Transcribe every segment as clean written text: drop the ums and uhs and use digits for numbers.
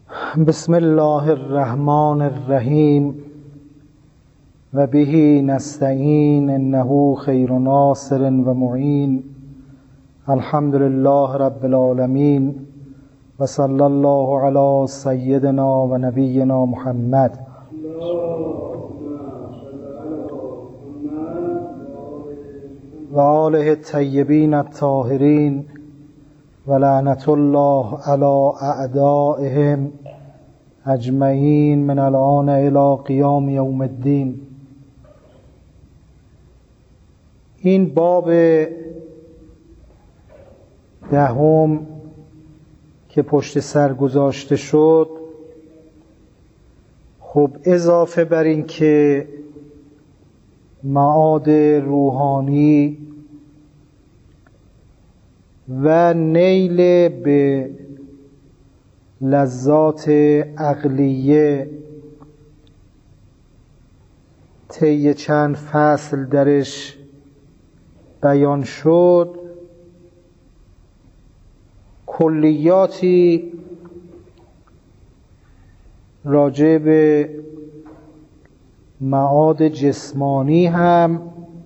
بسم الله الرحمن الرحیم و به نستعین انه خیر ناصر و معین. الحمد لله رب العالمین و صلی الله علی سیدنا و نبینا محمد. و آله الطیبین الطاهرین و لعنت الله علی اعدائهم اجمعین من الآن الی قیام یوم الدین. این باب دهم که پشت سر گذاشته شد، خب اضافه بر این که معاد روحانی و نیل به لذات عقلیه طی چند فصل درش بیان شد، کلیاتی راجع به معاد جسمانی هم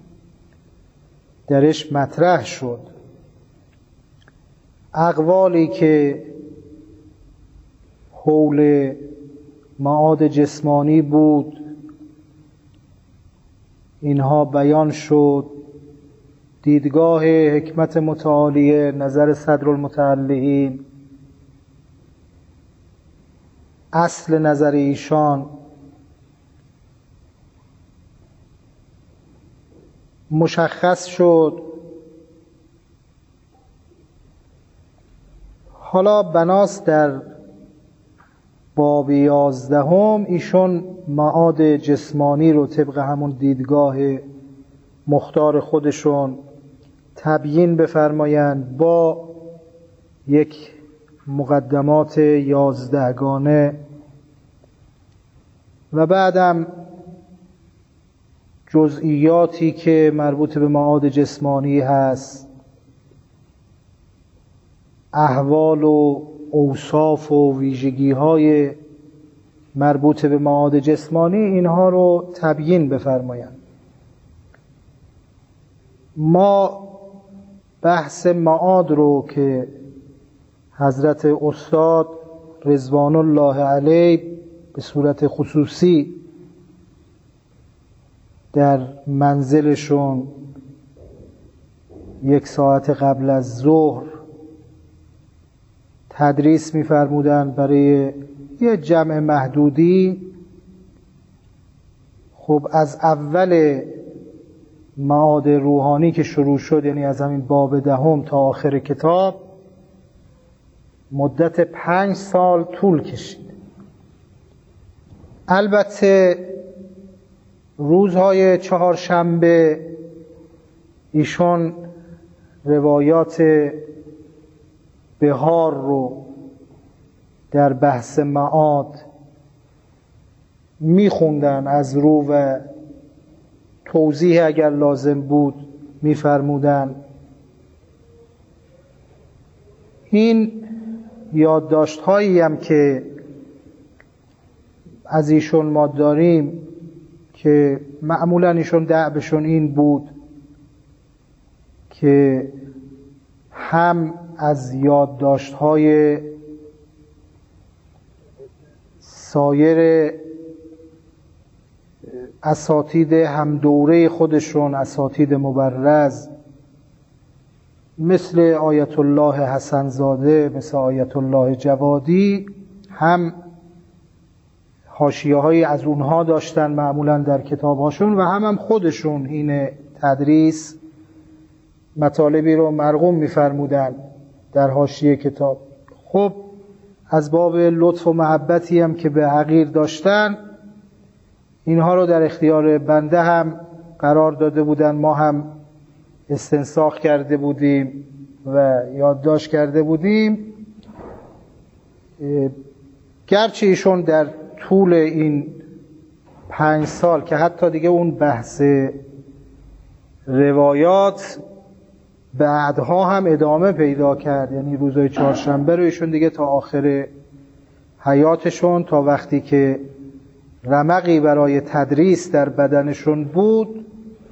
درش مطرح شد. اقوالی که حول معاد جسمانی بود اینها بیان شد. دیدگاه حکمت متعالیه، نظر صدرالمتعلقین، اصل نظر ایشان مشخص شد. حالا بناست در باب 11 ایشون معاد جسمانی رو طبق همون دیدگاه مختار خودشون تبیین بفرمایند با یک مقدمات 11 گانه و بعدم جزئیاتی که مربوط به معاد جسمانی هست، احوال و اوصاف و ویژگی‌های مربوط به معاد جسمانی، اینها رو تبیین بفرمایند. ما بحث معاد رو که حضرت استاد رضوان الله علیه به صورت خصوصی در منزلشون 1 ساعت قبل از ظهر تدریس می‌فرمودند برای یه جمع محدودی، خب از اول معاد روحانی که شروع شد، یعنی از همین باب 10 تا آخر کتاب، مدت 5 سال طول کشید. البته روزهای چهارشنبه ایشون روایات بهار رو در بحث معاد میخوندن، از رو و توضیح اگر لازم بود میفرمودن. این یادداشت هایی هم که از ایشون ما داریم که معمولا ایشون دعوشون این بود که هم از یادداشت های سایر اساتید هم دوره خودشون، اساتید مبرز مثل آیت الله حسن زاده، مثل آیت الله جوادی، هم حاشیه هایی از اونها داشتن معمولا در کتاب هاشون، و هم خودشون این تدریس مطالبی رو مرقوم می‌فرمودن در حاشیه کتاب. خب از باب لطف و محبتی هم که به حقیر داشتن، اینها رو در اختیار بنده هم قرار داده بودن، ما هم استنساخ کرده بودیم و یادداشت کرده بودیم. گرچه ایشون در طول این 5 سال که حتی دیگه اون بحث روایات بعدها هم ادامه پیدا کرد، یعنی روزهای چهارشنبه رو ایشون دیگه تا آخر حیاتشون تا وقتی که رمقی برای تدریس در بدنشون بود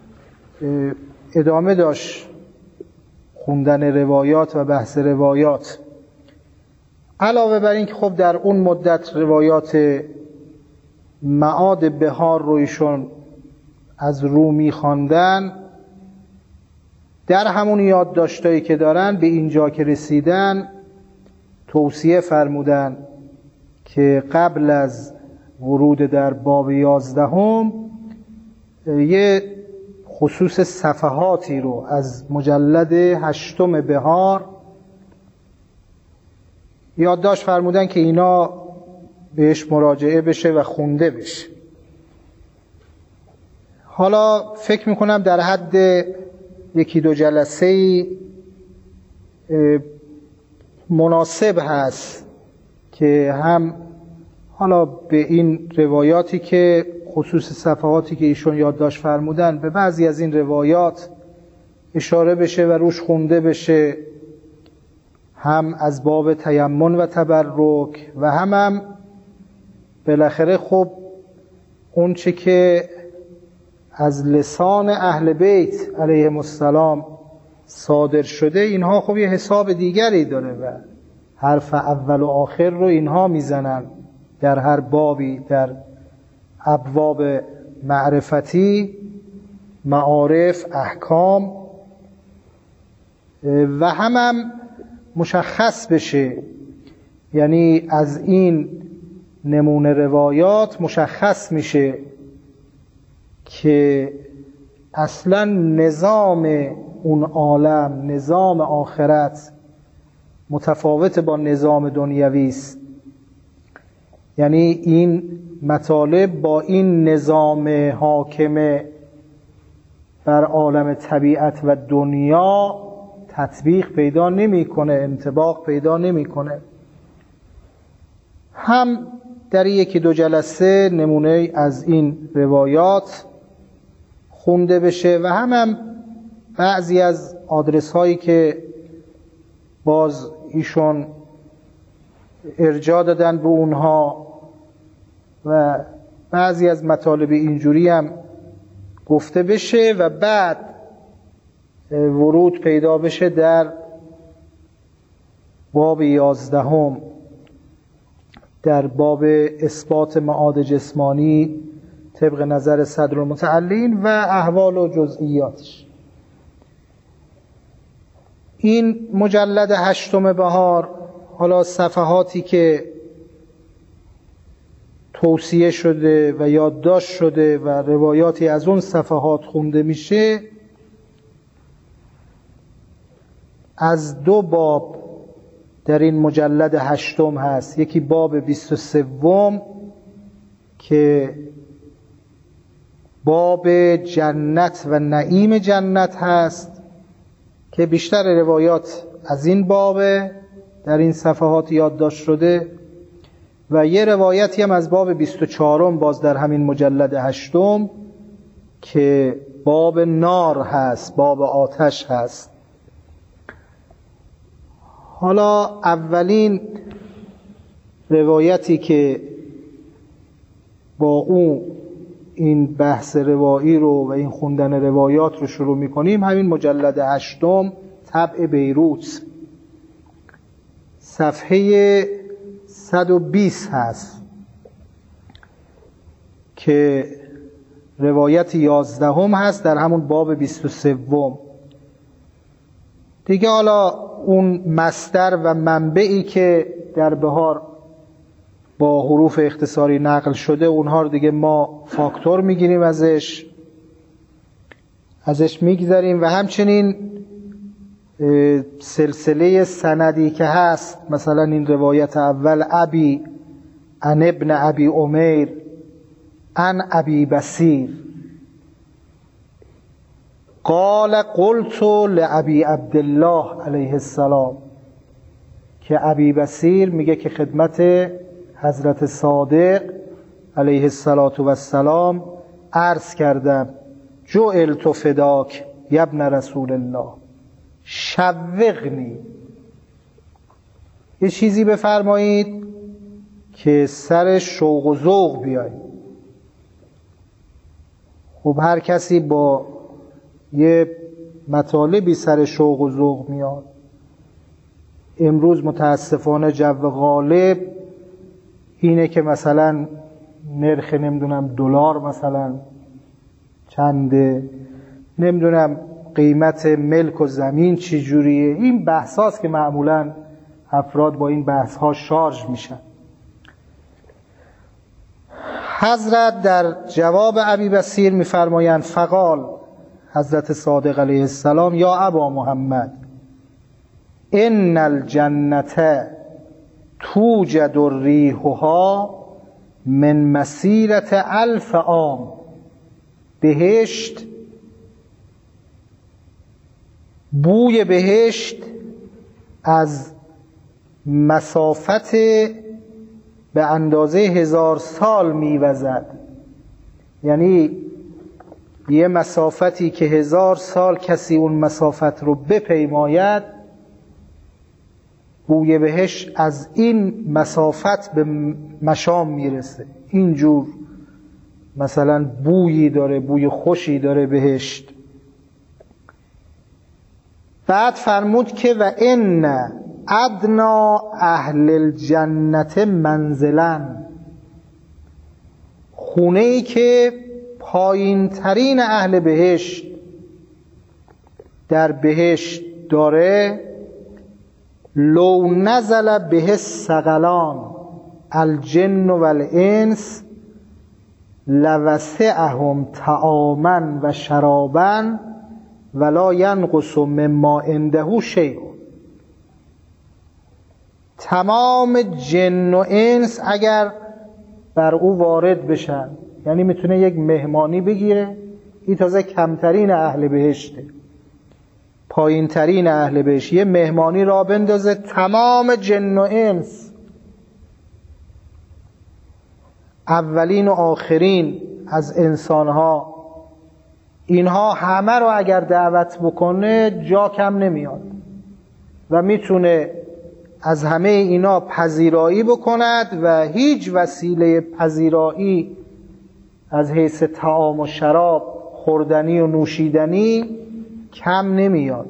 ادامه داشت خوندن روایات و بحث روایات. علاوه بر این که خب در اون مدت روایات معاد بهار رو ایشون از رو می‌خواندن، در همون یادداشتایی که دارن به اینجا که رسیدن توصیه فرمودن که قبل از ورود در باب 11 یه خصوص صفحاتی رو از مجلد 8 بهار یادداشت فرمودن که اینا بهش مراجعه بشه و خونده بشه. حالا فکر میکنم در حد 1-2 جلسه مناسب هست که هم حالا به این روایاتی که خصوص صفحاتی که ایشون یادداشت فرمودن به بعضی از این روایات اشاره بشه و روش خونده بشه، هم از باب تیمن و تبرک و هم بالاخره خب اون چه که از لسان اهل بیت علیهم السلام صادر شده اینها خب یه حساب دیگری داره و حرف اول و آخر رو اینها میزنن در هر بابی، در ابواب معرفتی، معارف، احکام و هم مشخص بشه، یعنی از این نمونه روایات مشخص میشه که اصلا نظام اون عالم، نظام آخرت متفاوت با نظام دنیوی است. یعنی این مطالب با این نظام حاکم بر عالم طبیعت و دنیا تطبیق پیدا نمیکنه، انطباق پیدا نمیکنه. هم در 1-2 جلسه نمونه از این روایات خونده بشه و هم بعضی از آدرس هایی که باز ایشون ارجاع دادن به اونها و بعضی از مطالب اینجوری هم گفته بشه و بعد ورود پیدا بشه در باب 11 در باب اثبات معاد جسمانی طبق نظر صدرالمتعلین و احوال و جزئیاتش. این مجلد 8 بهار حالا صفحاتی که توصیه شده و یادداشت شده و روایاتی از اون صفحات خونده میشه از 2 باب در این مجلد 8 هست. یکی باب 23 که باب جنت و نعیم جنت هست که بیشتر روایات از این باب در این صفحات یادداشت شده و یه روایتی هم از باب 24 باز در همین مجلد 8 که باب نار هست، باب آتش هست. حالا اولین روایتی که با اون این بحث روایی رو و این خوندن روایات رو شروع می‌کنیم همین مجلد 8 طبع بیروت صفحه 120 هست که روایت 11 هست در همون باب 23. دیگه حالا اون مصدر و منبعی که در بهار با حروف اختصاری نقل شده اونها رو دیگه ما فاکتور میگیریم ازش میگذاریم و همچنین سلسله سندی که هست، مثلا این روایت اول ابی عن ابن ابی عمیر عن ابی بصیر قال قلت لابی عبدالله علیه السلام، که ابی بصیر میگه که خدمت حضرت صادق علیه السلام عرض کردم جعلت فداک یا ابن رسول الله شوقنی، یه چیزی بفرمایید که سر شوق و ذوق بیاییم. خب هر کسی با یه مطالبی سر شوق و ذوق میاد. امروز متاسفانه جو غالب اینه که مثلا نرخ نمیدونم دلار مثلا چنده، نمیدونم قیمت ملک و زمین چی جوریه. این بحثاست که معمولا افراد با این بحث شارژ میشن. حضرت در جواب ابی بصیر میفرمایند فقال، حضرت صادق علیه السلام، یا ابا محمد ان الجنة توجد ریحها من مسیرة 1000 عام. بهشت، بوی بهشت از مسافت به اندازه 1000 سال میوزد. یعنی یه مسافتی که 1000 سال کسی اون مسافت رو بپیماید، بوی بهشت از این مسافت به مشام میرسه. اینجور مثلا بویی داره، بوی خوشی داره بهشت. بعد فرمود که و ان ادنا اهل الجنة منزلا، خونه ای که پایین ترین اهل بهشت در بهشت داره، لو نزل به الثقلان الجن و الانس لوسعهم طعاما و شرابا ولا ینقص مما عنده شیء. تمام جن و انس اگر بر او وارد بشن، یعنی میتونه یک مهمانی بگیره. این تازه کمترین اهل بهشته، پایین ترین اهل بهشت. یه مهمانی را بندازه، تمام جن و انس، اولین و آخرین از انسانها، اینها همه رو اگر دعوت بکنه جا کم نمیاد و میتونه از همه اینا پذیرایی بکند و هیچ وسیله پذیرایی از حیث طعام و شراب، خوردنی و نوشیدنی کم نمیاد.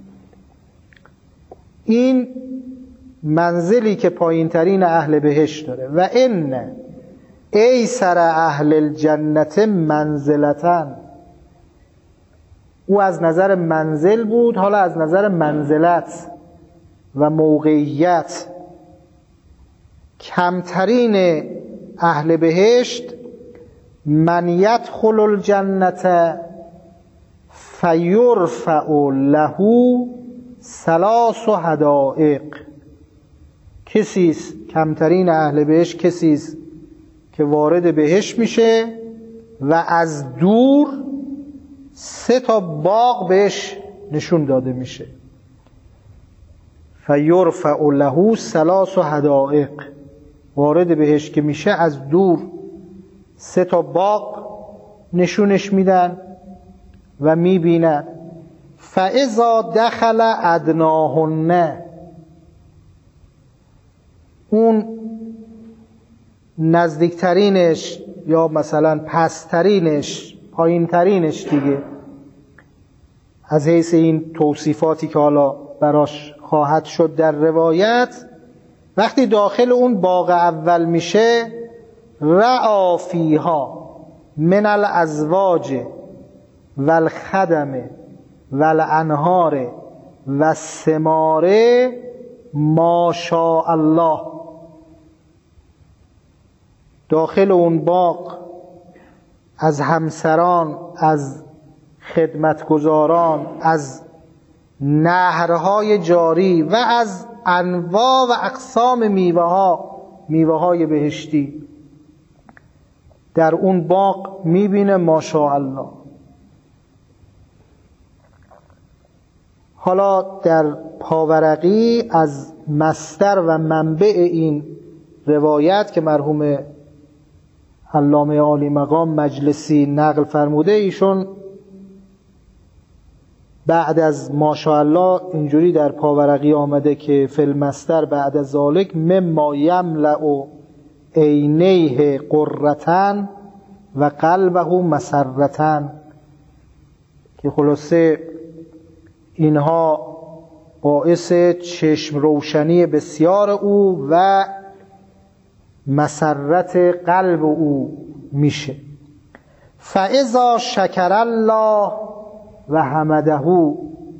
این منزلی که پایین ترین اهل بهشت داره. و ان ایسر اهل الجنة منزلتن، او از نظر منزل بود، حالا از نظر منزلت و موقعیت کمترین اهل بهشت، من یدخل الجنة فیرفع له 3 حدائق. کسیست کمترین اهل بهشت، کسیست که وارد بهشت میشه و از دور 3 باغ بهش نشون داده میشه. فیرفع له 3 حدائق، وارد بهشت که میشه از دور 3 باغ نشونش میدن و میبینن. فاذا دخل ادناهن، اون نزدیکترینش یا مثلا پسترینش، پایینترینش دیگه، از حیث این توصیفاتی که حالا براش خواهد شد در روایت، وقتی داخل اون باغ اول میشه، رعا فیها من الازواج والخدم والانهار والثمار ما شاء الله. داخل اون باغ از همسران، از خدمتگزاران، از نهرهای جاری و از انواع و اقسام میوه های بهشتی در اون باغ میبینه. ماشاءالله. حالا در پاورقی از مصدر و منبع این روایت که مرحوم علامه عالی مقام مجلسی نقل فرموده، ایشون بعد از ماشاءالله اینجوری در پاورقی آمده که فی المصدر بعد از ذالک مما یملأ عینیه قرتن و قلبه مسرتن، که خلاصه اینها باعث چشم روشنی بسیار او و مسرت قلب او میشه. فاذا شکر الله و حمده،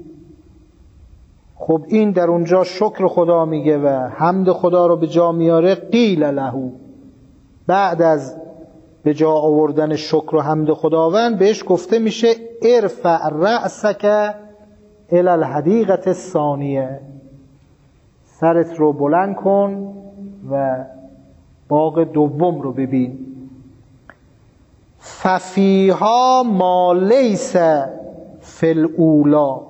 خب این در اونجا شکر خدا میگه و حمد خدا رو به جا میاره. قیل له، بعد از به جا آوردن شکر و حمد خداوند بهش گفته میشه ارفع رأسک الی الحدیقة الثانیه، سرت رو بلند کن و باغ دوم رو ببین. ففیها ما لیس فی الاولی،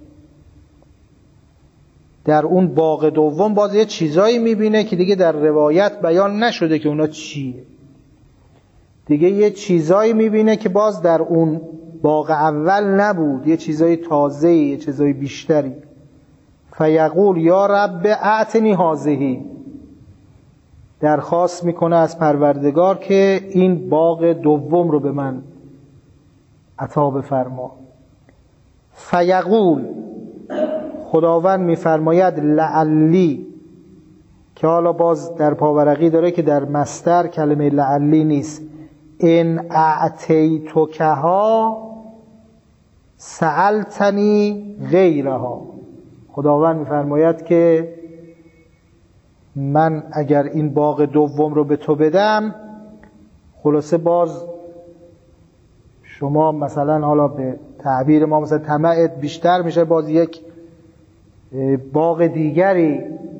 در اون باغ دوم باز یه چیزایی میبینه که دیگه در روایت بیان نشده که اونا چیه. دیگه یه چیزایی میبینه که باز در اون باغ اول نبود، یه چیزای تازه‌ای، یه چیزای بیشتری. فیقول یا رب اعطنی هذه، درخواست میکنه از پروردگار که این باغ دوم رو به من عطا بفرما. فیقول، خداوند میفرماید لعلی، که حالا باز در پاورقی داره که در مصدر کلمه لعلی نیست. ان اعطیتکها سألتنی غیرها، خداوند میفرماید که من اگر این باغ دوم رو به تو بدم، خلاصه باز شما مثلا حالا به تعبیر ما مثلا طمعت بیشتر میشه، باز یک باغ دیگری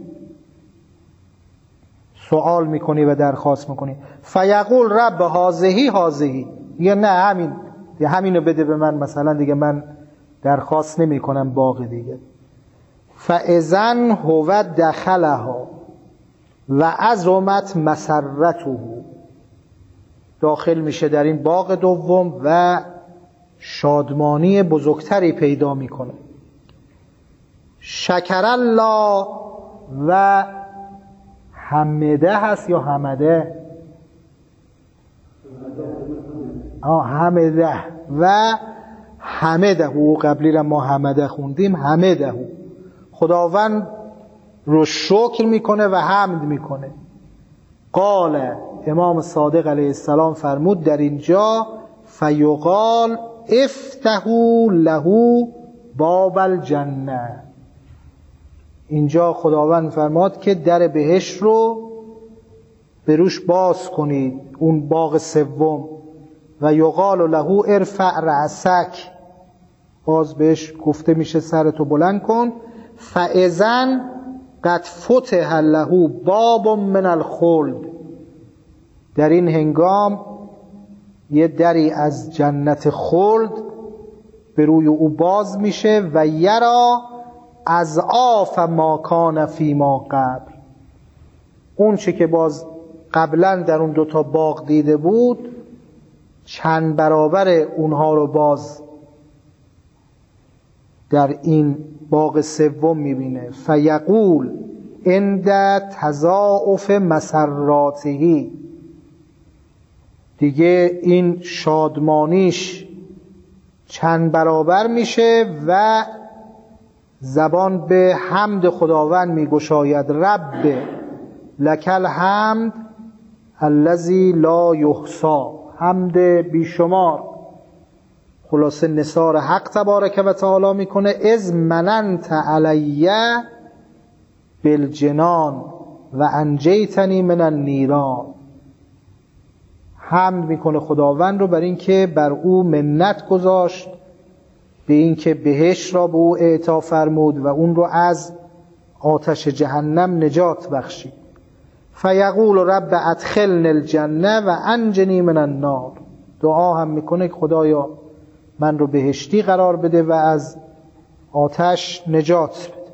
سوال میکنی و درخواست میکنی. فیقول رب هذه، یا نه همینو بده به من، مثلا دیگه من درخواست نمی کنم باغ دیگه. فاذن هو دخلها و عظمت مسرته، داخل میشه در این باغ دوم و شادمانی بزرگتری پیدا میکنه. شکر الله و حمده هست یا حمده؟ حمده و حمده، و قبلی را ما حمده خوندیم. حمده، خداوند رو شکر میکنه و حمد میکنه. قال، امام صادق علیه السلام فرمود در اینجا فیقال افتحوا له باب الجنه، اینجا خداوند فرماد که در بهشت رو به روش باز کنید، اون باغ سوم. و یقال له ارفع رأسک، باز بهش گفته میشه سرتو بلند کن. فاذن قد فتح له باب من الخلد، در این هنگام یه دری از جنت خلد به روی او باز میشه. و یرا اضعاف ما کان فی ما قبل، اون چه که باز قبلا در اون دوتا باغ دیده بود چند برابر اونها رو باز در این باغ سوم میبینه. فیقول عند تضاعف مسراته، دیگه این شادمانیش چند برابر میشه و زبان به حمد خداوند میگشاید. رب لک الحمد الذی لا یحصی، حمد بیشمار. خلاصه نثار حق تبارک و تعالی میکنه. اذ مننت علی بالجنان و انجیتنی من النیران، حمد میکنه خداوند رو بر اینکه بر او منت گذاشت، به اینکه بهشت را به او اعطا فرمود و اون رو از آتش جهنم نجات بخشید. فیقول رب ادخلنی الجنه و انجنی من النار، دعا هم میکنه که خدایا من رو بهشتی قرار بده و از آتش نجات بده.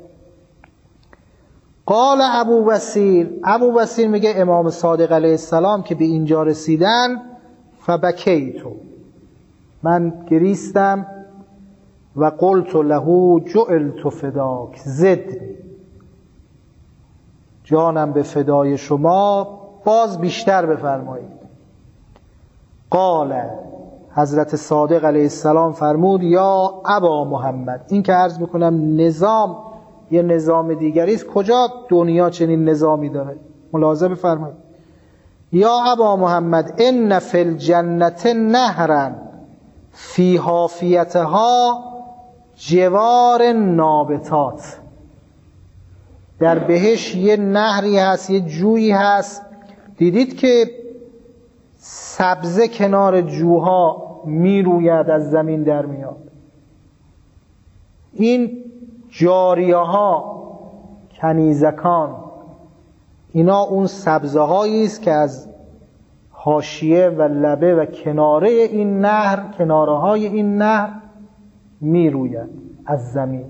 قال ابو بصیر میگه امام صادق علیه السلام که به اینجا رسیدن فبکیتو، من گریستم. و قلت له جعلت فداک زدنی، جانم به فدای شما باز بیشتر بفرمایید. قال، حضرت صادق علیه السلام فرمود یا ابا محمد. این که عرض میکنم نظام یه نظام دیگری است، کجا دنیا چنین نظامی داره؟ ملاحظه بفرمایید. یا ابا محمد ان فی الجنة نهرا فی حافیتها جوار نابتات. در بهش یه نهری هست، یه جویی هست، دیدید که سبزه کنار جوها می روید، از زمین در میاد. این جاریه ها، کنیزکان، اینا اون سبزه هایی است که از حاشیه و لبه و کناره این نهر، کناره های این نهر می روید از زمین.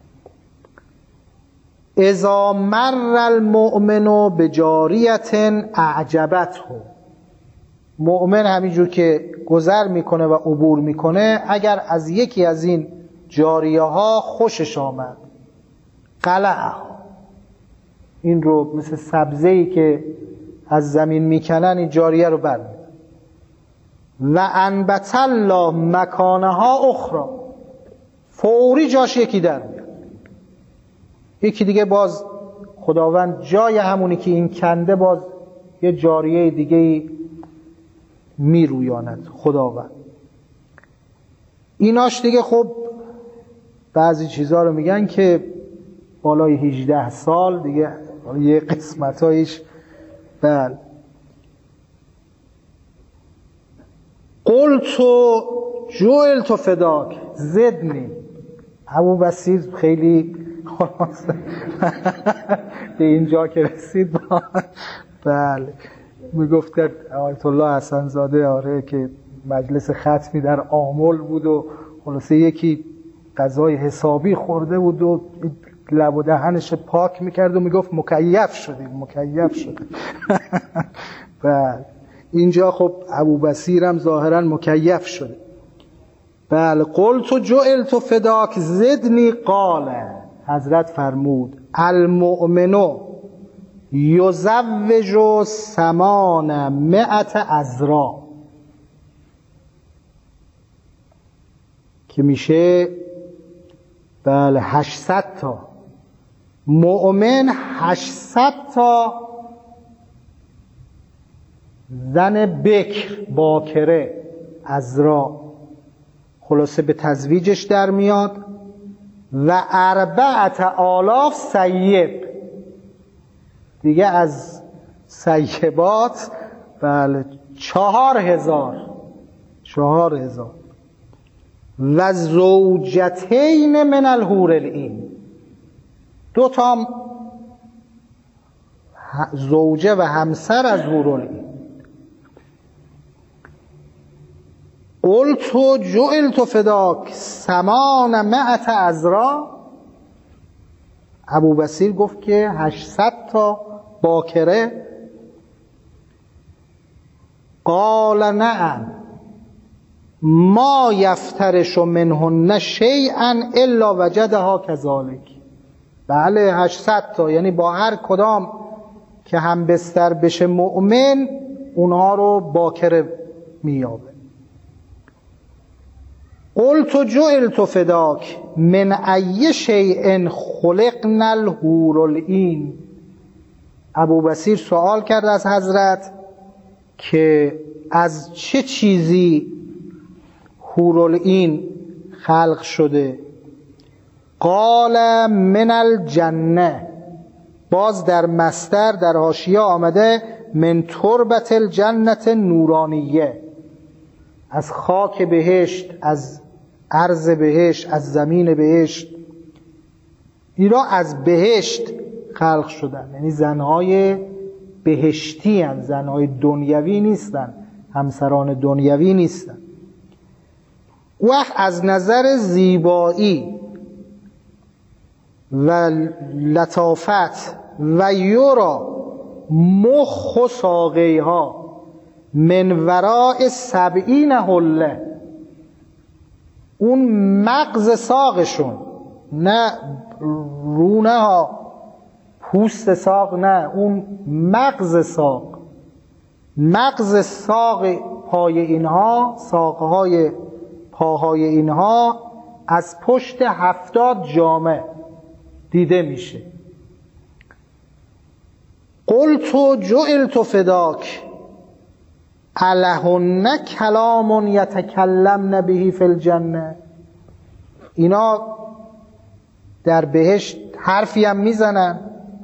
اذا مر المؤمن بجاریة اعجبته. مؤمن همینجور که گذر میکنه و عبور میکنه، اگر از یکی از این جاریه ها خوشش آمد، قلعها، این رو مثل سبزه‌ای که از زمین میکنن این جاریه رو برمی‌دارن. و انبت الله مکانها اخرى، فوری جاش یکی در میاد، یکی دیگه باز خداوند جای همونی که این کنده باز یه جاریه دیگه میرویاند خداوند. ایناش دیگه خب بعضی چیزها رو میگن که بالای 18 سال دیگه یه قسمتایش. بله. قلت جعلت فداک زدنی. ابو بصیر خیلی به اینجا که رسید بله میگفت آیت الله حسن زاده آره که مجلس ختمی در آمل بود و خلاصه یکی غذای حسابی خورده بود و لب و دهنش پاک میکرد و میگفت مکیف شدیم. بله اینجا خب ابو بصیر هم ظاهرا مکیف شده. بله. قلت جعلت فداک زدنی. قال، حضرت فرمود المؤمن یزوج 800 عذرا، که میشه بله 800 تا مؤمن، 800 تا زن بکر باکره عذرا خلاصه به تزویجش در میاد. و 4000 سیب، دیگه از سیبات بله 4000 و زوجتین من الحور العین، 2 تا زوجه و همسر از حور العین. قلت جعلت فداک 800 عذرا. ابو بصیر گفت که 800 تا باکره. قال نعم ما یفترش منهن شیئا الا وجدها کذالک. بله 800 تا، یعنی با هر کدام که هم بستر بشه مؤمن اونها رو باکره میابه. قلت جعلت فداک من ای شیء خلقنا الحور العین. ابو بصیر سوال کرد از حضرت که از چه چیزی حور العین خلق شده؟ قال من الجنه. باز در مصدر در حاشیه آمده من تربت الجنت نورانیه، از خاک بهشت، از ارض بهشت، از زمین بهشت. اینا از بهشت خلق شدن، یعنی زنهای بهشتی هستند، زنهای دنیوی نیستن، همسران دنیوی نیستن. وقت از نظر زیبایی و لطافت و یورا مخ و ساقیها من وراء 70 حله، اون مغز ساقشون، نه رونه ها، پوست ساق نه، اون مغز ساق مغز ساق پای اینها، ساقهای پاهای اینها از پشت 70 جامه دیده میشه. قلت جعلت فداک الهن کلام یتکلمن به فی الجنه. اینا در بهشت حرفی هم میزنن؟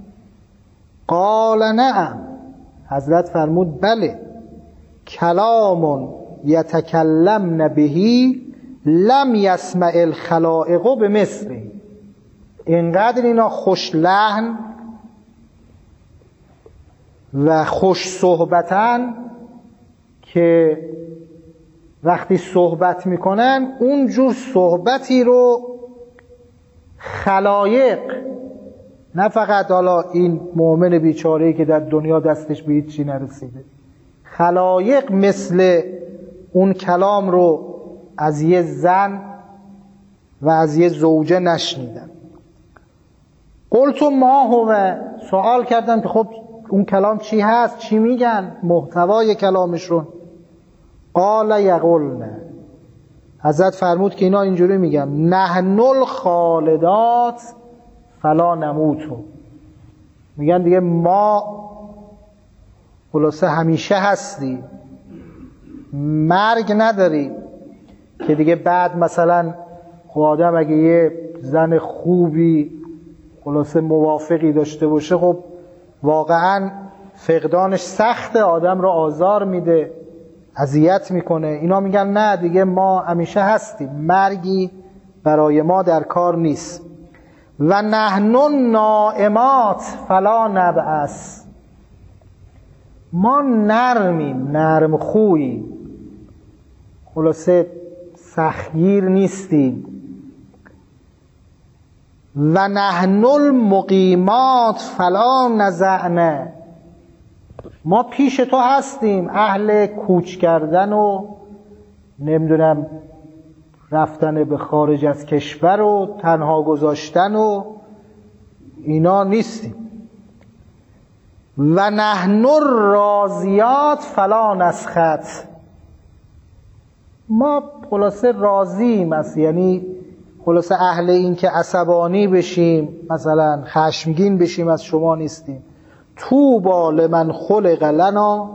قال نعم. حضرت فرمود بله، کلام یتکلمن به لم یسمع الخلائق بمثله. اینقدر اینا خوش لحن و خوش صحبتن که وقتی صحبت میکنن اونجور صحبتی رو خلایق، نه فقط حالا این مؤمن بیچاره‌ای که در دنیا دستش به هیچ چی نرسیده، خلایق مثل اون کلام رو از یه زن و از یه زوجه نشنیدن. قلت ما هو، سوال کردم که خب اون کلام چی هست، چی میگن، محتوای کلامشون. قال یقولن، حضرت فرمود که اینا اینجوری میگن نحن الخالدات فلا نموتو. میگن دیگه ما خلاصه همیشه هستیم، مرگ نداریم. که دیگه بعد مثلا خب آدم اگه یه زن خوبی خلاصه موافقی داشته باشه، خب واقعا فقدانش سخته، آدم رو آزار میده، اذیت میکنه. اینا میگن نه دیگه ما همیشه هستیم، مرگی برای ما در کار نیست. و نحن نائمات فلا نبعث، ما نرمیم، نرم خویی، خلاصه سختگیر نیستیم. و نحن المقیمات فلا نزعن، ما پیش تو هستیم، اهل کوچ کردن و نمیدونم رفتن به خارج از کشور و تنها گذاشتن و اینا نیستیم. و نحن الراضیات فلا نسخط، ما خلاصه راضیم، یعنی خلاصه اهل این که عصبانی بشیم، مثلا خشمگین بشیم از شما نیستیم. طوبی لمن خلق لنا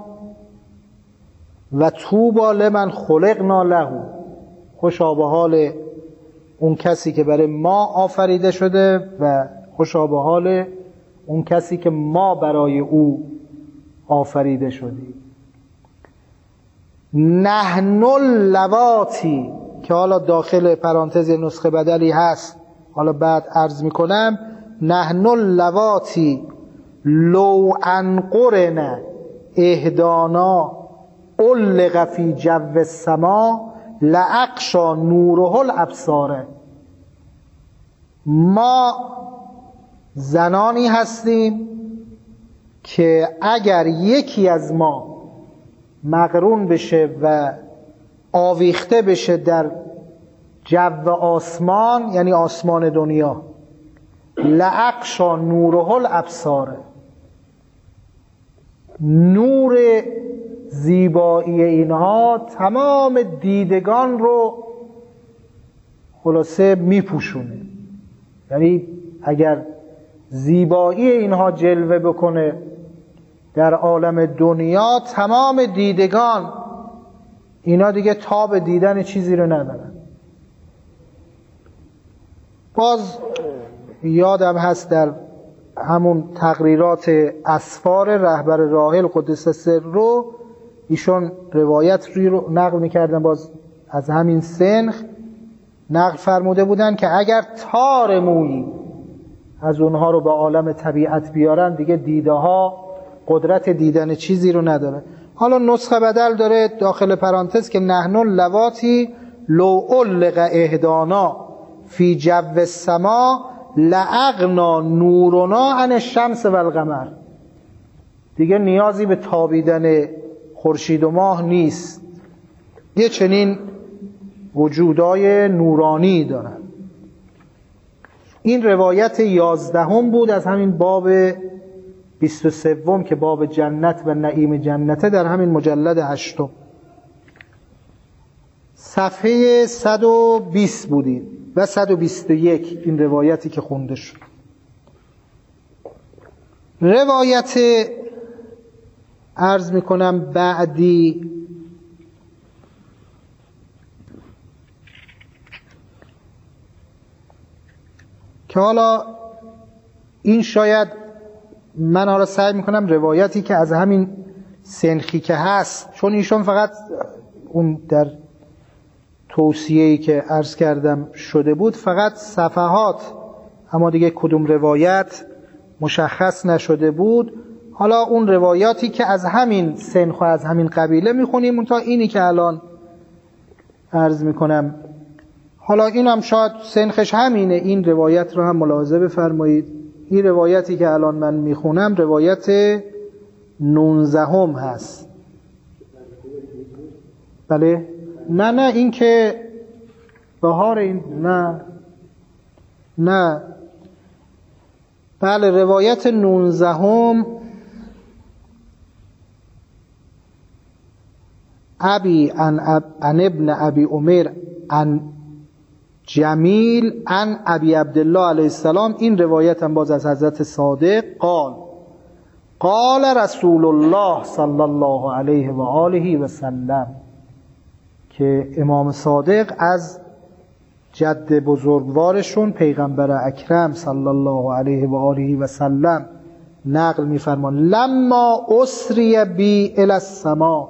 و طوبی لمن خلقنا له، خوشا به حال اون کسی که برای ما آفریده شده و خوشا به حال اون کسی که ما برای او آفریده شدیم. نحن اللواتی، که حالا داخل پرانتز نسخه بدلی هست، حالا بعد عرض میکنم. نحن اللواتی لو انقرنا اهدانا علق فی جو السما لاقشا نوره الابصار، ما زنانی هستیم که اگر یکی از ما مقرون بشه و آویخته بشه در جو آسمان، یعنی آسمان دنیا، لاقشا نوره الابصار، نور زیبایی اینها تمام دیدگان رو خلاصه میپوشونه. یعنی اگر زیبایی اینها جلوه بکنه در عالم دنیا، تمام دیدگان اینا دیگه تاب دیدن چیزی رو ندارن. باز یادم هست در همون تقریرات اسفار رهبر راحل قدس سره، ایشون روایت رو نقل میکردن، باز از همین سنخ نقل فرموده بودن که اگر تار مویی از اونها رو به عالم طبیعت بیارن، دیگه دیده ها قدرت دیدن چیزی رو نداره. حالا نسخه بدل داره داخل پرانتز که نحن اللواتی لو علق اهدانا فی جو السما لاغنا نورنا عن الشمس والقمر، دیگه نیازی به تابیدن خورشید و ماه نیست. یه چنین وجودای نورانی دارن. این روایت 11 بود از همین باب 23 که باب جنت و نعیم جنته در همین مجلد 8 صفحه 120 بودید و 121 این روایتی که خونده شد. روایت عرض میکنم بعدی که حالا این شاید من حالا سعی میکنم روایتی که از همین سنخی که هست، چون ایشون فقط اون در توصیه‌ای که عرض کردم شده بود فقط صفحات، اما دیگه کدوم روایت مشخص نشده بود. حالا اون روایاتی که از همین سنخ و از همین قبیله میخونیم، اون تا اینی که الان عرض میکنم، حالا این هم شاید سنخش همینه، این روایت رو هم ملاحظه بفرمایید. این روایتی که الان من میخونم روایت 19 هست. بله؟ نه این که بهار این نه بله، روایت 19 ابی عن ابن ابی عمر عن جمیل عن ابی عبدالله علیه السلام. این روایت هم باز از حضرت صادق قال رسول الله صلی الله علیه و آله و سلم، که امام صادق از جد بزرگوارشون پیغمبر اکرم صلی الله علیه و آله و سلم نقل می‌فرمان: لما اسری بی الی السما،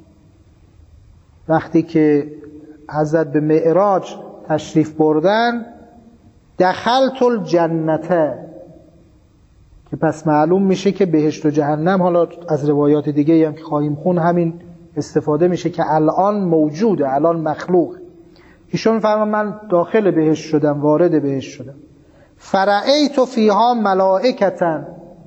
وقتی که حضرت به معراج تشریف بردن، دخلت الجنته، که پس معلوم میشه که بهشت و جهنم، حالا از روایات دیگه هم که خواهیم خون همین استفاده میشه که الان موجوده، الان مخلوق. ایشون فرمان من داخل بهشت شدم، وارد بهشت شدم. فرأیت فیها ملائکتا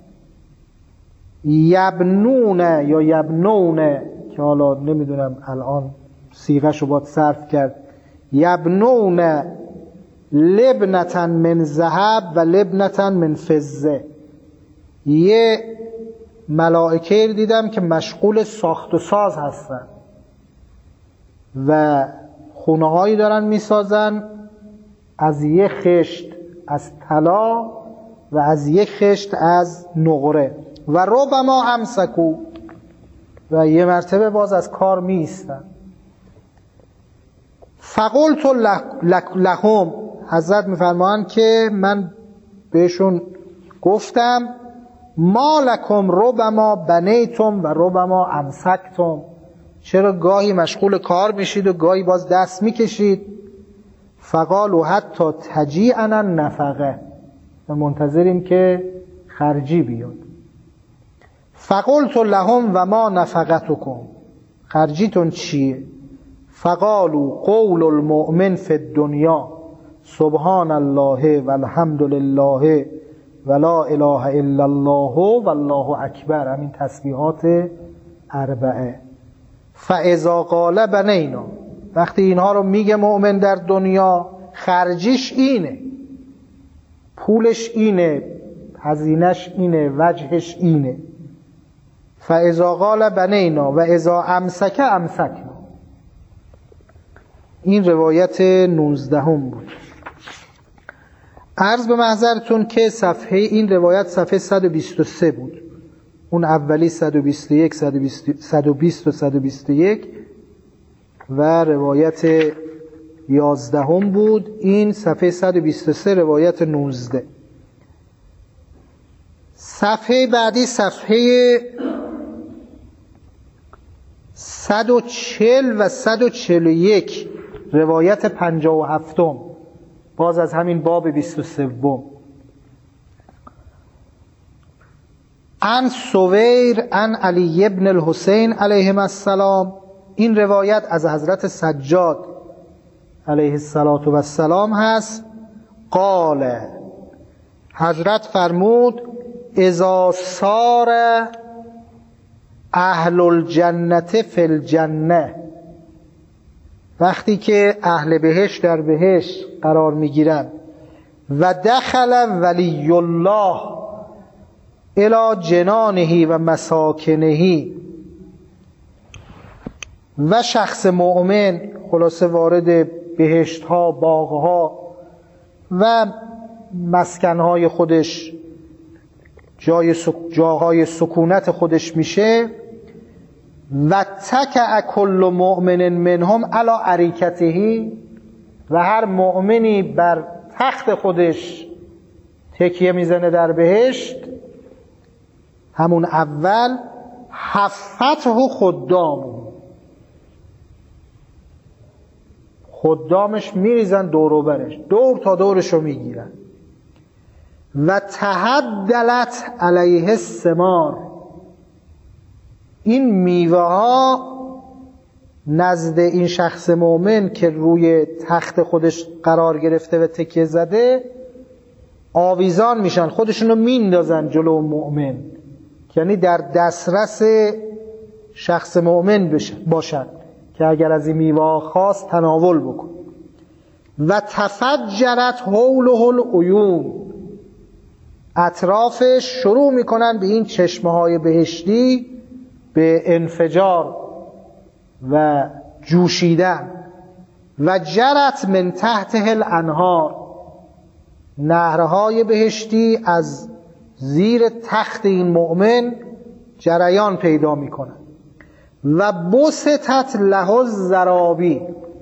یبنون یا یبنون، که حالا نمیدونم الان صیغه‌شو باید صرف کرد، یبنون لبنتا من ذهب و لبنتا من فضه. یه ملائکه دیدم که مشغول ساخت و ساز هستن و خونه هایی دارن میسازن از یک خشت از طلا و از یک خشت از نقره، و ربما امسکو، و یه مرتبه باز از کار میستن. فقلت لهم، حضرت میفرمایند که من بهشون گفتم: ما لکم ربما بنیتم و ربما امسکتم، چرا گاهی مشغول کار میشید و گاهی باز دست میکشید؟ فقالوا حتی تجیعنا نفقه، و منتظریم که خرجی بیاد. فقلت لهم و ما نفقتکم، خرجیتون چیه؟ فقالوا قول المؤمن فی الدنیا سبحان الله والحمد لله ولا اله الا الله والله اکبر، همین تسبیحات 4. فاذا قال بنینا، وقتی اینها رو میگه مؤمن در دنیا، خرجش اینه، پولش اینه، هزینش اینه، وجهش اینه. فاذا قال بنینا و اذا امسک امسکنا. این روایت 19 بود. عرض به محضرتون که صفحه این روایت صفحه 123 بود، اون اولی 121 120 و 121 و روایت 11 بود. این صفحه 123 روایت 19. صفحه بعدی صفحه 140 و 141 روایت 57 باز از همین باب 23. عن سویر عن علی ابن الحسین علیهم السلام. این روایت از حضرت سجاد علیه السلام هست. قال، حضرت فرمود: اذا صار اهل الجنة فی الجنه، وقتی که اهل بهشت در بهشت قرار میگیرن، و دخل ولی الله الی جنانه و مساکنه. و شخص مؤمن خلاصه وارد بهشت ها، باغ ها و مسکن های خودش، جاهای سکونت خودش میشه. و تکع کل مؤمن منهم علی اریکته، و هر مؤمنی بر تخت خودش تکیه میزنه در بهشت. همون اول حفته خدامش میریزن دوروبرش، دور تا دورشو میگیرن. و تهدلت علیه الثمار، این میوه ها نزد این شخص مؤمن که روی تخت خودش قرار گرفته و تکیه زده آویزان میشن، خودشونو میندازن جلو مؤمن، یعنی در دسترس شخص مؤمن باشن که اگر از این میوه ها خواست تناول بکن. و تفجرت حوله العیون، اطرافش شروع میکنن به این چشمه های بهشتی به انفجار و جوشیدن. و جرت من تحته الانهار، نهرهای بهشتی از زیر تخت این مؤمن جریان پیدا میکنن. و بسطت له الزرابی،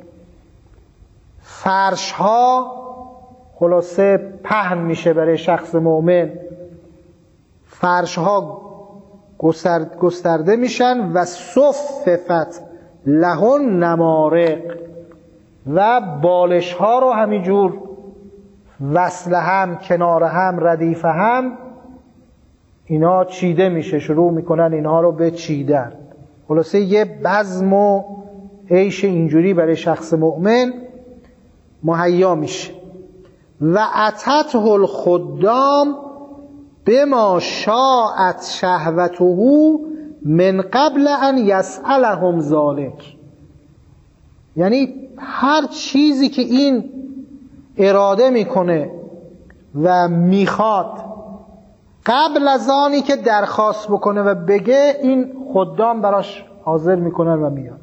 فرش ها خلاصه پهن میشه برای شخص مؤمن، فرش ها گسترده میشن. و صففت له النمارق، و بالش ها رو همینجور وصل هم، کنار هم، ردیف هم اینا چیده میشه، شروع میکنن اینها رو به چیدن. خلاصه یه بزم و عیش اینجوری برای شخص مؤمن مهیا میشه. و اتته الخدام بما شاءت شهوته من قبل ان یسألهم ذلک، یعنی هر چیزی که این اراده میکنه و میخواد قبل از آنی که درخواست بکنه و بگه، این خدام براش حاضر میکنن و میان.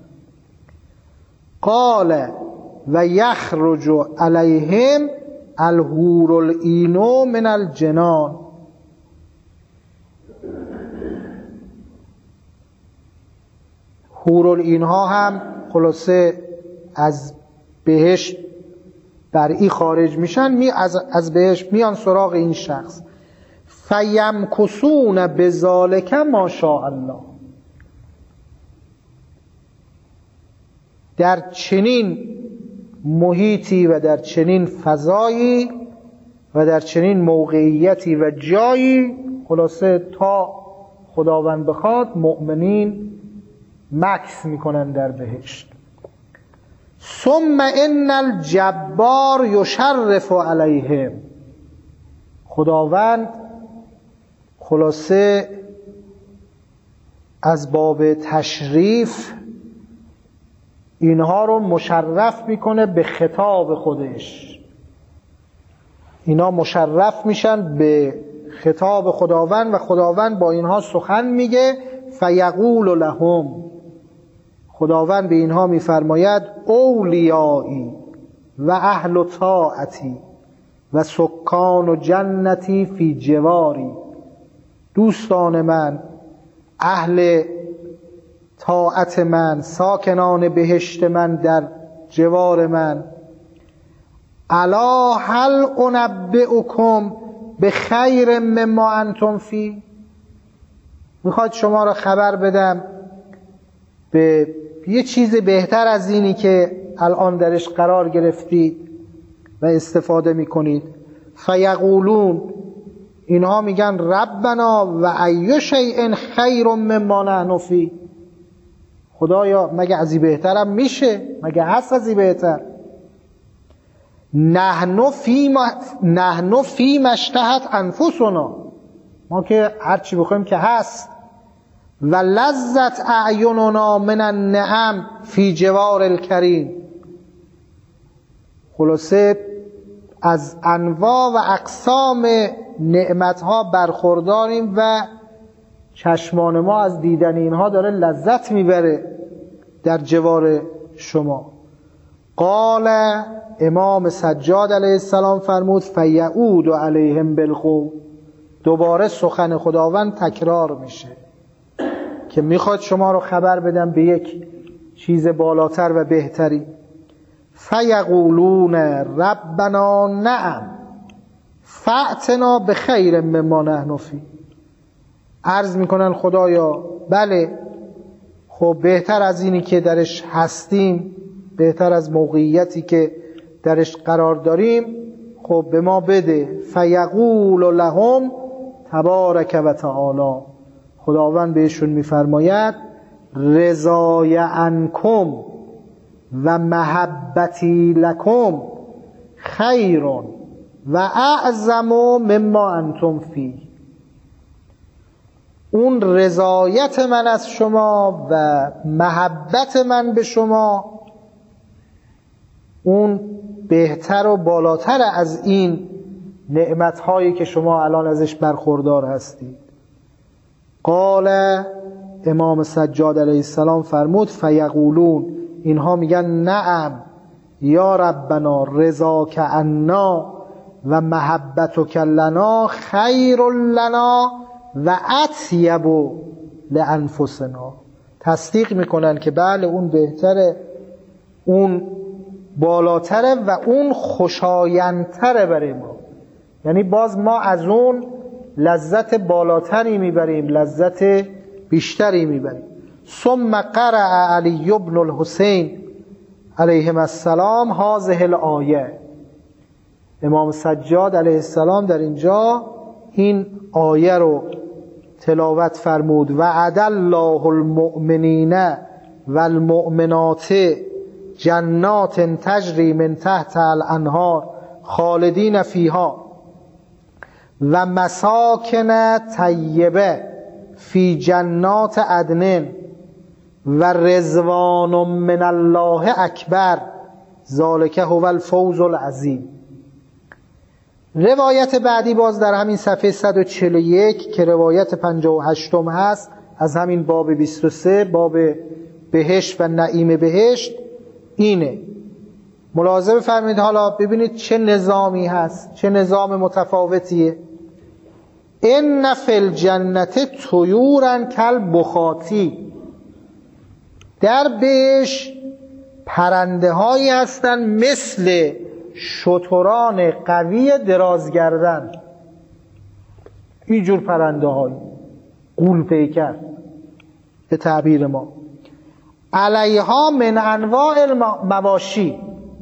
قال و یخرج علیهم الحور العین من الجنان، حور العین ها هم خلاصه از بهشت برئی خارج میشن، از بهشت میان سراغ این شخص. فیمکثون بذالک ما شاء الله، در چنین محیطی و در چنین فضایی و در چنین موقعیتی و جایی خلاصه تا خداوند بخواد مؤمنین مکث میکنن در بهشت. ثم ان الجبار یشرف علیهم، خداوند خلاصه از باب تشریف اینها رو مشرف میکنه به خطاب خودش، اینا مشرف میشن به خطاب خداوند و خداوند با اینها سخن میگه. فیقول لهم، خداوند به اینها میفرماید اولیایی و اهل طاعتی و سکان و جنتی فی جواری، دوستان من، اهل طاعت من، ساکنان بهشت من در جوار من. الا هل انبئکم بخیر مما انتم فی، میخواد شما را خبر بدم به یه چیز بهتر از اینی که الان درش قرار گرفتید و استفاده میکنید. فیقولون، اینها میگن ربنا و ای شیء خیر مما نحن فی، خدایا مگه از این بهترم میشه؟ مگه هست از این بهتر؟ نحن فی مشتهت انفسنا، ما که هرچی بخوایم که هست. و لذت اعیننا من النعم فی جوار الکریم، خلاصه از انواع و اقسام نعمتها برخورداریم و چشمان ما از دیدن اینها داره لذت میبره در جوار شما. قال امام سجاد علیه السلام فرمود فیعود علیهم بالقول، دوباره سخن خداوند تکرار میشه که میخواد شما رو خبر بدم به یک چیز بالاتر و بهتری. فیقولون ربنا نعم فأتنا بخیر مما نحن فی، عرض میکنن خدایا بله، خب بهتر از اینی که درش هستیم، بهتر از موقعیتی که درش قرار داریم، خب به ما بده. فیقول لهم تبارک و تعالی، خداوند بهشون میفرماید رضای عنکم و محبتی لکم خیر و اعظم مما انتم فیه، اون رضایت من از شما و محبت من به شما اون بهتر و بالاتر از این نعمتهایی که شما الان ازش برخوردار هستید. قال امام سجاد علیه السلام فرمود فیقولون، اینها میگن نعم یا ربنا رضاک عنا و محبتک لنا خیر لنا و اطیب لانفسنا، تصدیق میکنن که بله اون بهتره، اون بالاتره و اون خوشایندتره برای ما، یعنی باز ما از اون لذت بالاتری میبریم، لذت بیشتری میبریم. ثم قرأ علی بن الحسین علیهم السلام هذه الآیه، امام سجاد علیه السلام در اینجا این آیه رو تلاوت فرمود. وعد الله المؤمنین والمؤمنات جنات تجری من تحت الانهار خالدین فیها و مساکن طیبه فی جنات عدن و رضوان من الله اکبر ذالک هو الفوز العظیم. روایت بعدی باز در همین صفحه 141 که روایت 58 هست از همین باب 23 باب بهشت و نعیم بهشت اینه. ملاحظه بفرمایید، حالا ببینید چه نظامی هست، چه نظام متفاوتیه. ان فی الجنة طیورا کالبخاتی، در بهشت پرنده هایی هستن مثل شتران قوی درازگردن، اینجور پرنده هایی غول پیکر به تعبیر ما. علیها من انواع المواشی،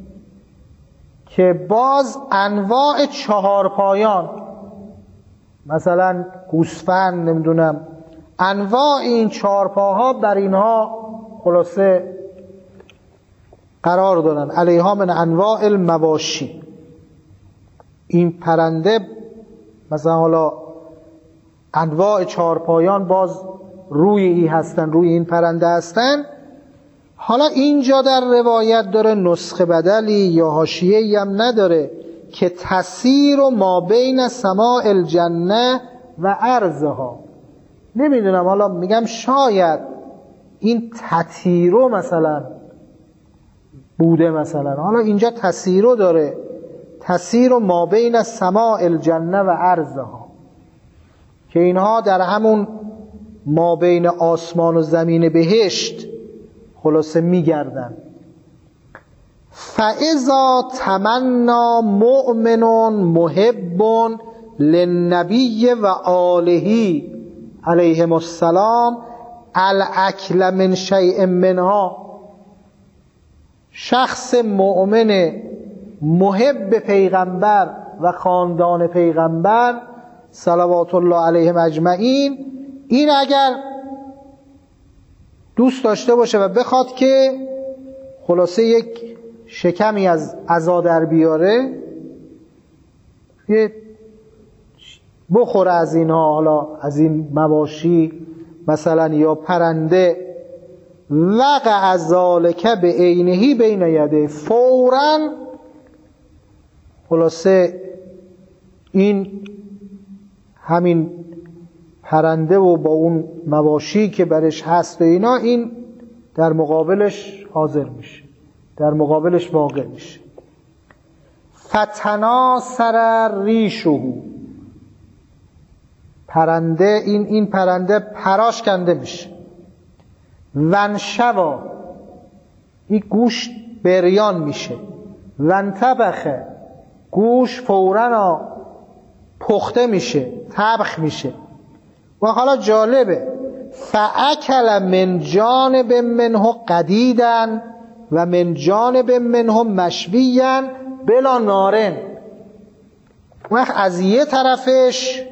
که باز انواع چهارپایان، مثلا گوسفند، نمیدونم انواع این چهارپاها بر اینها خلاصه قرار دارن. علیها من انواع المواشی، این پرنده مثلا حالا انواع چهارپایان باز روی این هستن، روی این پرنده هستن. حالا اینجا در روایت داره نسخه بدلی یا حاشیه‌ای هم نداره که تسیر و ما بین سماء الجنه و ارضها. نمیدونم، حالا میگم شاید این تطیرو مثلا بوده، مثلا حالا اینجا تسیرو داره، تسیر و ما بین سماء الجنه و ارضها، که اینها در همون ما بین آسمان و زمین بهشت خلاصه میگردن. فاذا تمنا مؤمن محب للنبی و آله علیهم السلام الاکل من شیء منها، شخص مؤمن محب پیغمبر و خاندان پیغمبر صلوات الله علیهم اجمعین، این اگر دوست داشته باشه و بخواد که خلاصه یک شکمی از عزا در بیاره، یه بخوره از اینها، حالا از این مواشی مثلا یا پرنده، وقع ذالک به عینه بین یده، فوراً خلاصه این همین پرنده و با اون مواشی که برش هست و اینا، این در مقابلش حاضر میشه، در مقابلش واقع میشه. فتناثر ریشه، پرنده این پرنده پراش کنده میشه. ونشوا، این گوشت بریان میشه. ونطبخه، گوش فوراً پخته میشه، طبخ میشه. و حالا جالبه، فاکل من جانب منه قدیدن و من جانب منه مشویًا بلا نارن. وقت از یه طرفش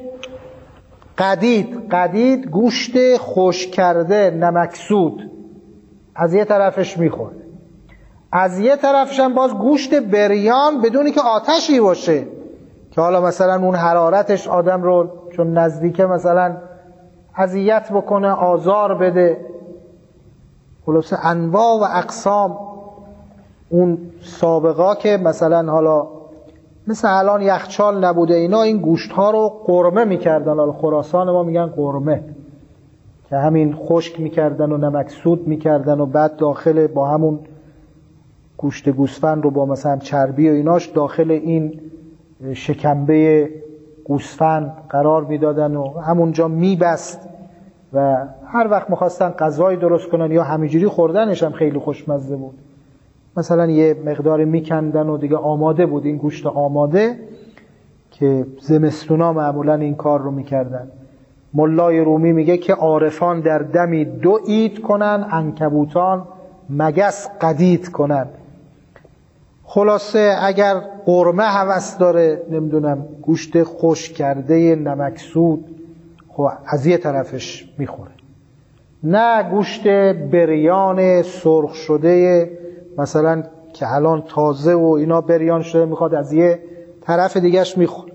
قدید گوشت خشک کرده نمکسود از یه طرفش میخوره، از یه طرفش هم باز گوشت بریان بدونی که آتشی باشه که حالا مثلا اون حرارتش آدم رو چون نزدیکه مثلا اذیت بکنه، آزار بده. خلاصه انواع و اقسام اون سابقا که مثلا حالا مثل الان یخچال نبوده اینا، این گوشت ها رو قرمه میکردن. حالا خراسان ما میگن قرمه، که همین خشک میکردن و نمکسود میکردن و بعد داخل با همون گوشت گوسفند رو با مثلا چربی و ایناش داخل این شکمبه گوسفند قرار میدادن و همونجا میبست و هر وقت میخواستن غذایی درست کنن یا همینجوری خوردنش هم خیلی خوشمزه بود. مثلا یه مقدار میکندن و دیگه آماده بود این گوشت آماده، که زمستونا معمولا این کار رو میکردن. ملای رومی میگه که عارفان در دمی 2 عید کنن، عنکبوتان مگس قدید کنن. خلاصه اگر قرمه هوس داره، نمیدونم گوشت خشک کرده نمکسود، خب از یه طرفش میخوره. نه گوشت بریان سرخ شده مثلا که الان تازه و اینا بریان شده میخواد از یه طرف دیگهش میخوره.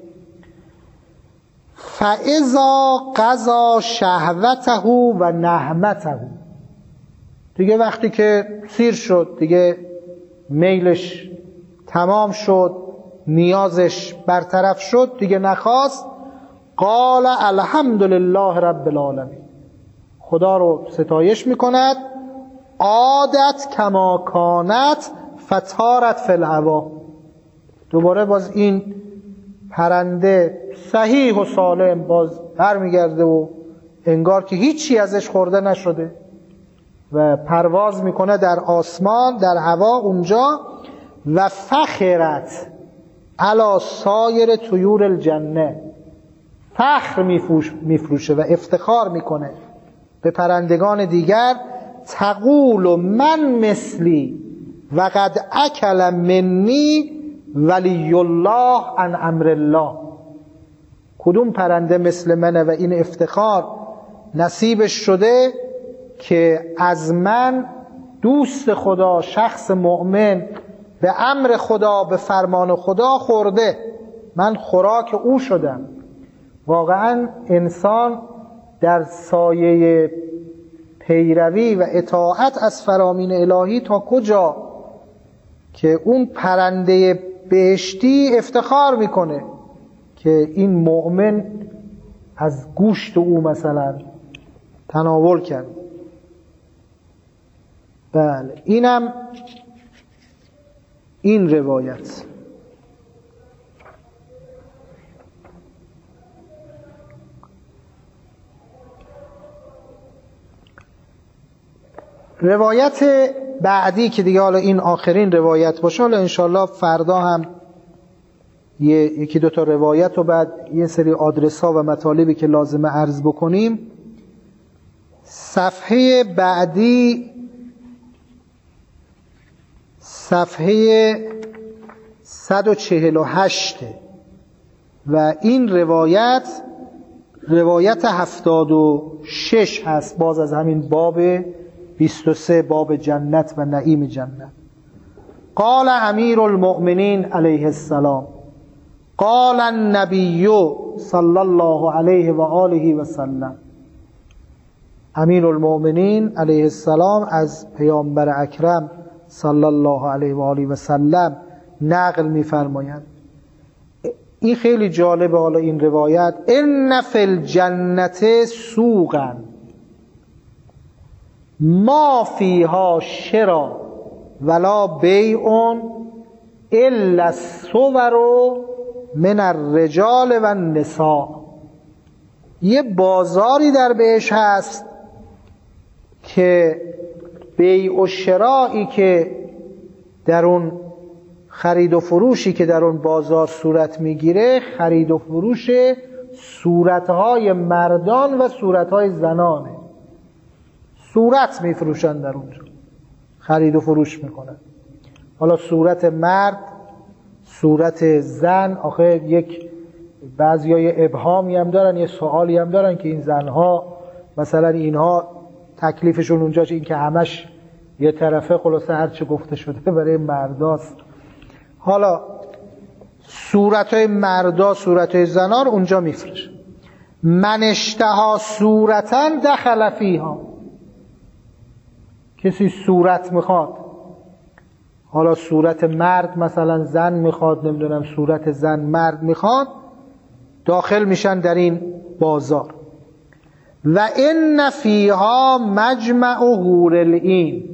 فاذا قضا شهوته و نهمته، دیگه وقتی که سیر شد، دیگه میلش تمام شد، نیازش برطرف شد، دیگه نخواست، قال الحمدلله رب العالمین، خدا رو ستایش میکند. عادت کما کانت فتارت فی الهوا، دوباره باز این پرنده صحیح و سالم باز برمیگرده و انگار که هیچی ازش خورده نشده و پرواز میکنه در آسمان، در هوا اونجا. و فخرت علی سایر طیور الجنه، فخر میفروشه و افتخار میکنه به پرندگان دیگر. تقول من مثلی و قد اکل منی ولی الله عن امر الله، کدوم پرنده مثل منه و این افتخار نصیبش شده که از من دوست خدا، شخص مؤمن، به امر خدا، به فرمان خدا خورده، من خوراک او شدم. واقعا انسان در سایه پیروی و اطاعت از فرامین الهی تا کجا که اون پرنده بهشتی افتخار میکنه که این مؤمن از گوشت او مثلا تناول کرد. بله، اینم این روایت. روایت بعدی که دیگه حالا این آخرین روایت باشه، حالا انشالله فردا هم یکی دو تا روایت و بعد یه سری آدرس ها و مطالبی که لازمه عرض بکنیم. صفحه بعدی صفحه 148 و این روایت 76 هست، باز از همین باب 23، باب جنت و نعیم جنت. قال امیر المؤمنین علیه السلام قال النبی صلی الله علیه و آله و سلم. امیر المؤمنین علیه السلام از پیامبر اکرم صلی الله علیه و آله و سلم نقل می‌فرمایند. این خیلی جالبه. حالا این روایت ان فی الجنت سوقا ما فیها شرا ولا بیع الا الصور من الرجال و النساء. یه بازاری در بهش هست که بیع و شرایی که در اون خرید و فروشی که در اون بازار صورت میگیره، خرید و فروش صورتهای مردان و صورتهای زنانه. صورت میفروشن در اونجا، خرید و فروش میکنن. حالا صورت مرد، صورت زن، آخه یک بعضیای ابهامی هم دارن، یه سوالی هم دارن که این زنها مثلا اینها تکلیفشون اونجاش این که همش یه طرفه، خلاصه هرچه گفته شده برای مرداست. حالا صورتهای مردا، صورتهای زنار اونجا میفروشه. من اشتها صورتاً دخل فیها. کسی صورت میخواد، حالا صورت مرد مثلا زن میخواد، نمیدونم صورت زن مرد میخواد، داخل میشن در این بازار. و ان فیها مجمع حور العین.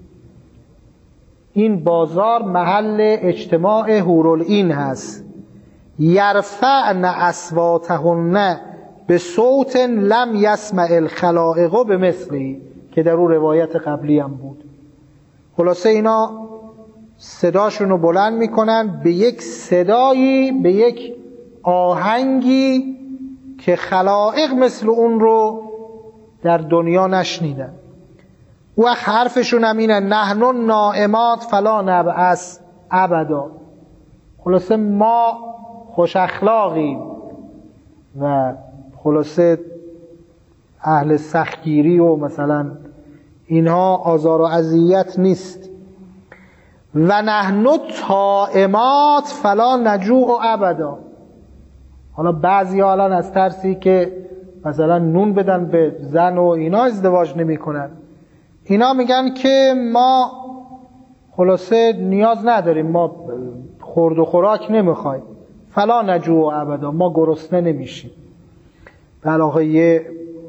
این بازار محل اجتماع حورالعین هست. یرفعن اصواتهن به صوت لم یسمع الخلائق به مثلی، که در اون روایت قبلی هم بود. خلاصه اینا صداشون رو بلند میکنن به یک صدایی، به یک آهنگی که خلائق مثل اون رو در دنیا نشنیدن. و حرفشون هم اینه نحن نائمات فلا نبعث ابدا. خلاصه ما خوش اخلاقیم و خلاصه اهل سختگیری و مثلا اینها آزار و اذیت نیست. و نحن طائمات فلا نجوع ابدا. حالا بعضی الان از ترسی که مثلا نون بدن به زن و اینا ازدواج نمی کنن، اینا میگن که ما خلاصه نیاز نداریم، ما خورد و خوراک نمیخوایم، فلا نجوع ابدا، ما گرسنه نمیشیم. علاوه یه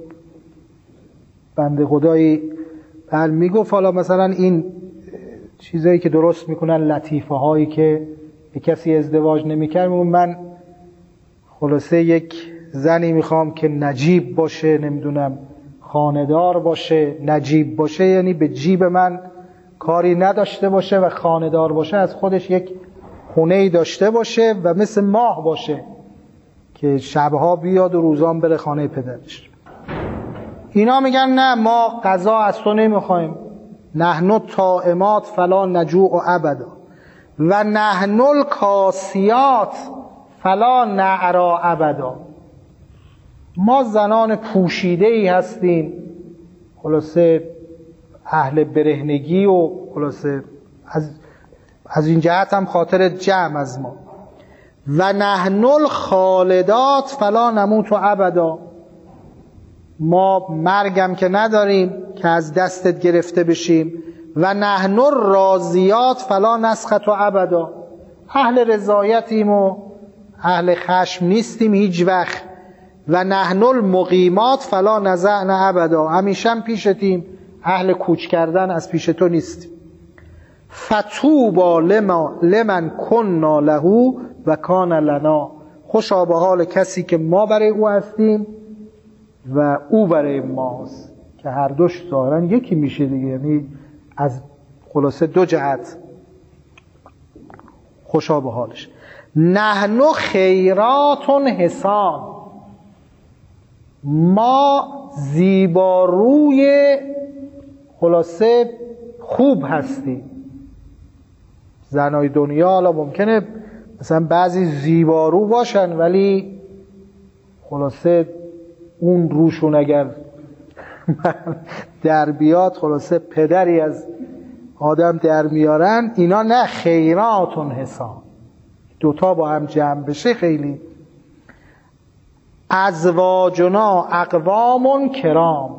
بنده خدایی میگفت حالا مثلا این چیزایی که درست میکنن، لطیفه هایی که به کسی ازدواج نمیکرد، من خلاصه یک زنی میخوام که نجیب باشه، نمیدونم خانه‌دار باشه. نجیب باشه یعنی به جیب من کاری نداشته باشه و خانه‌دار باشه، از خودش یک خونه‌ای داشته باشه و مثل ماه باشه که شبها بیاد و روزان بره خانه پدرش. اینا میگن نه، ما غذا از تو نمیخوایم. نحن طائمات فلا نجوع ابدا و نحن الکاسیات فلا نعرا ابدا. ما زنان پوشیده ای هستیم، خلاصه اهل برهنگی و خلاصه از این جهت هم خاطر جمع از ما. و نحن الخالدات فلا نموت ابدا. ما مرگم که نداریم که از دستت گرفته بشیم. و نحن الراضیات فلا نسخط ابدا. اهل رضایتیم و اهل خشم نیستیم هیچ وقت. و نحن المقیمات فلا نزعنا ابدا. همیشه هم پیشتیم، اهل کوچ کردن از پیش تو نیستیم. فتوبا لمن کننا له و کان لنا. خوشا به حال کسی که ما برای او هستیم و او برای ماست، که هر دوش ظاهرا یکی میشه دیگه، یعنی از خلاصه دو جهت خوشا به حالش. نحن خیرات حسان. ما زیباروی خلاصه خوب هستیم. زنای دنیا حالا ممکنه مثلا بعضی زیبارو باشن ولی خلاصه اون روشون اگر در بیاد خلاصه پدری از آدم در میارن. اینا نه، خیراتون حسان. دوتا با هم جمع بشه خیلی. ازواجنا اقوام کرام.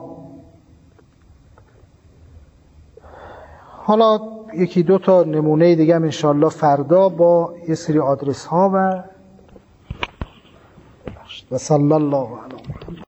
حالا یکی دو تا نمونه دیگه هم انشالله فردا با یه سری آدرس ها و و صلی الله علی محمد.